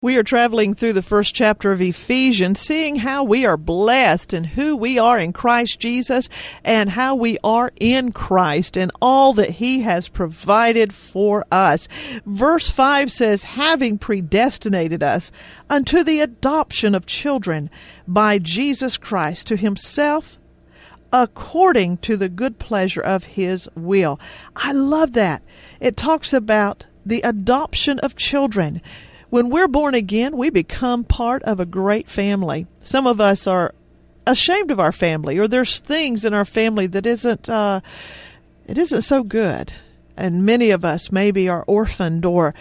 We are traveling through the first chapter of Ephesians, seeing how we are blessed and who we are in Christ Jesus and how we are in Christ and all that He has provided for us. Verse 5 says, having predestinated us unto the adoption of children by Jesus Christ to Himself, according to the good pleasure of His will. I love that. It talks about the adoption of children. When we're born again, we become part of a great family. Some of us are ashamed of our family, or there's things in our family that isn't so good. And many of us maybe are orphaned, or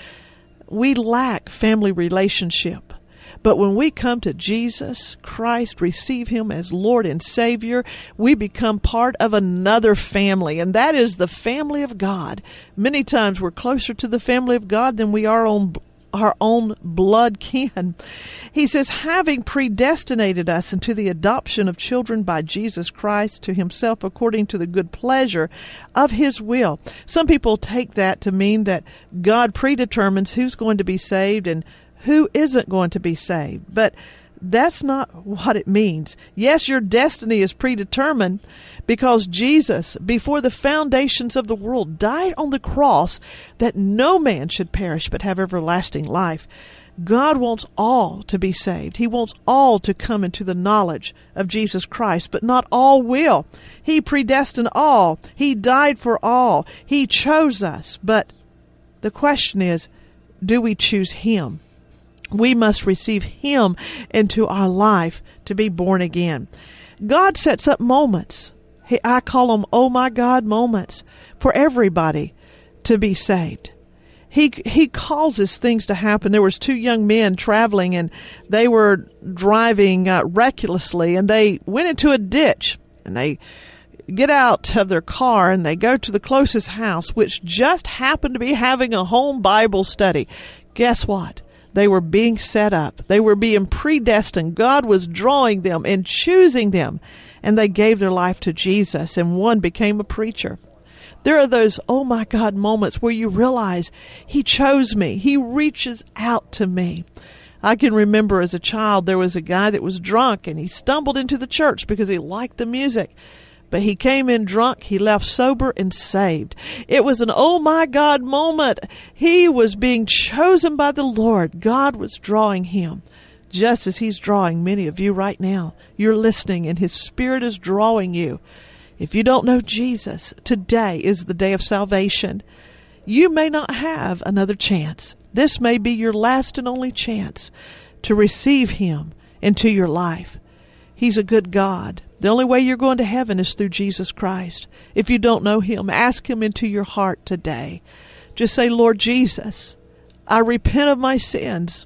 we lack family relationship. But when we come to Jesus Christ, receive Him as Lord and Savior, we become part of another family, and that is the family of God. Many times we're closer to the family of God than we are on our own blood kin. He says, having predestinated us into the adoption of children by Jesus Christ to Himself according to the good pleasure of His will. Some people take that to mean that God predetermines who's going to be saved and who isn't going to be saved. But that's not what it means. Yes, your destiny is predetermined because Jesus, before the foundations of the world, died on the cross that no man should perish but have everlasting life. God wants all to be saved. He wants all to come into the knowledge of Jesus Christ, but not all will. He predestined all. He died for all. He chose us. But the question is, do we choose Him? We must receive Him into our life to be born again. God sets up moments. I call them, oh my God, moments for everybody to be saved. He causes things to happen. There was two young men traveling, and they were driving recklessly, and they went into a ditch, and they get out of their car, and they go to the closest house, which just happened to be having a home Bible study. Guess what? They were being set up. They were being predestined. God was drawing them and choosing them. And they gave their life to Jesus, and one became a preacher. There are those, oh my God, moments where you realize He chose me. He reaches out to me. I can remember as a child, there was a guy that was drunk, and he stumbled into the church because he liked the music. But he came in drunk, he left sober and saved. It was an oh my God moment. He was being chosen by the Lord. God was drawing him, just as He's drawing many of you right now. You're listening, and His Spirit is drawing you. If you don't know Jesus, today is the day of salvation. You may not have another chance. This may be your last and only chance to receive Him into your life. He's a good God. The only way you're going to heaven is through Jesus Christ. If you don't know Him, ask Him into your heart today. Just say, Lord Jesus, I repent of my sins.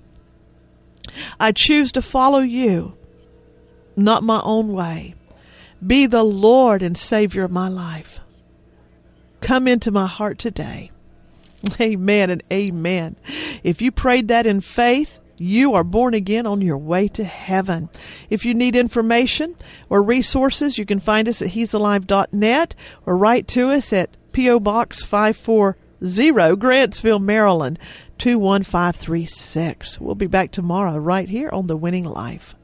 I choose to follow You, not my own way. Be the Lord and Savior of my life. Come into my heart today. Amen and amen. If you prayed that in faith, you are born again on your way to heaven. If you need information or resources, you can find us at he'salive.net or write to us at P.O. Box 540, Grantsville, Maryland, 21536. We'll be back tomorrow right here on The Winning Life.